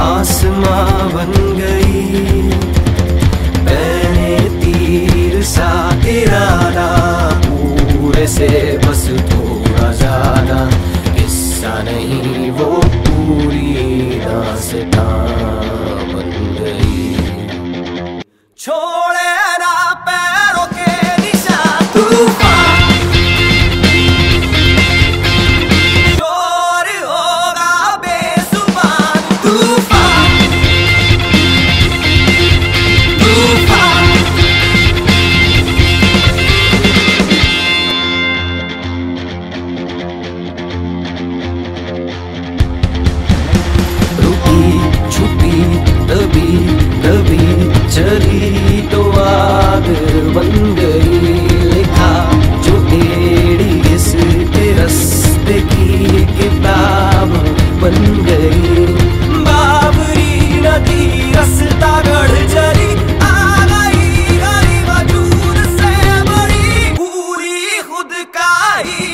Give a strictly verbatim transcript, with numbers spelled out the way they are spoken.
आसमां बन गई, मैंने तीर सा इरादा, पूरे से बस थोड़ा ज्यादा, किस्सा नहीं वो पूरी दास्तां बन गई। छोड़े ना पैरों के निशान तूफान, शोर होगा बेजुबान तूफान, तूफान। रुकी छुपी दबी दबी चली तो आग बन गई, लिखा जो टेढ़ी इसके रस्ते की किताब बन गई। बाबरी नदी रास्ता गढ़ चली, आ गई गली वजूद से बड़ी, पूरी खुद का ही